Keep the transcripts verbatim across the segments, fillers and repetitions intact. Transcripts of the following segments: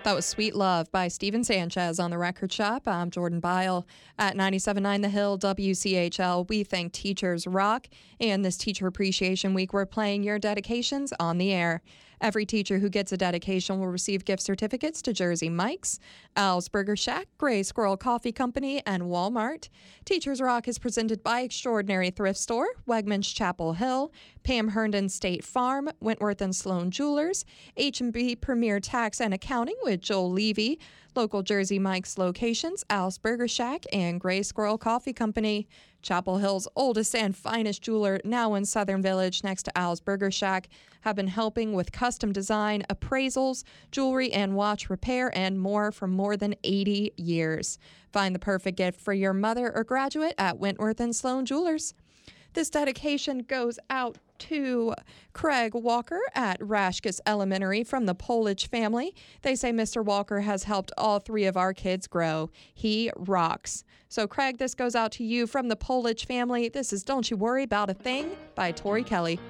That was Sweet Love by Steven Sanchez on The Record Shop. I'm Jordan Byle at ninety-seven point nine The Hill, W C H L. We think teachers rock, and this Teacher Appreciation Week, we're playing your dedications on the air. Every teacher who gets a dedication will receive gift certificates to Jersey Mike's, Al's Burger Shack, Gray Squirrel Coffee Company, and Walmart. Teachers Rock is presented by Extraordinary Thrift Store, Wegmans Chapel Hill, Pam Herndon State Farm, Wentworth and Sloan Jewelers, H and B Premier Tax and Accounting with Joel Levy, local Jersey Mike's locations, Al's Burger Shack, and Gray Squirrel Coffee Company. Chapel Hill's oldest and finest jeweler, now in Southern Village next to Al's Burger Shack, have been helping with custom design, appraisals, jewelry and watch repair, and more for more than eighty years. Find the perfect gift for your mother or graduate at Wentworth and Sloan Jewelers. This dedication goes out to Craig Walker at Rashkus Elementary from the Polich family. They say Mister Walker has helped all three of our kids grow. He rocks. So, Craig, this goes out to you from the Polich family. This is Don't You Worry About a Thing by Tori Kelly.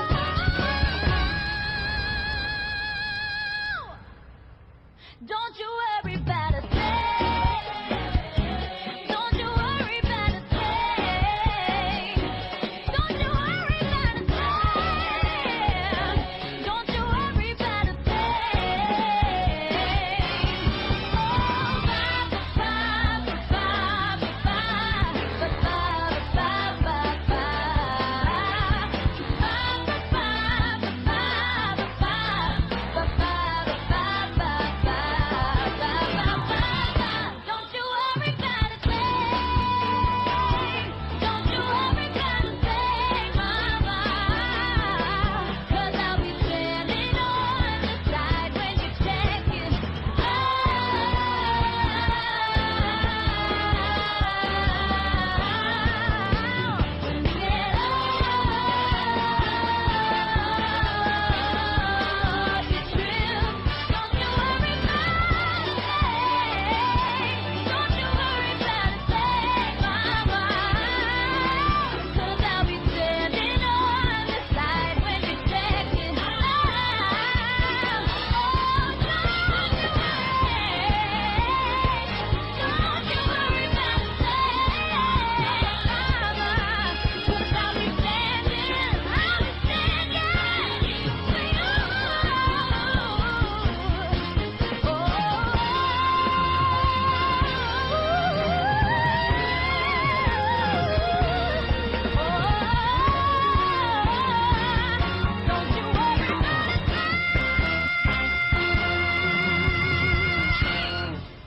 Don't you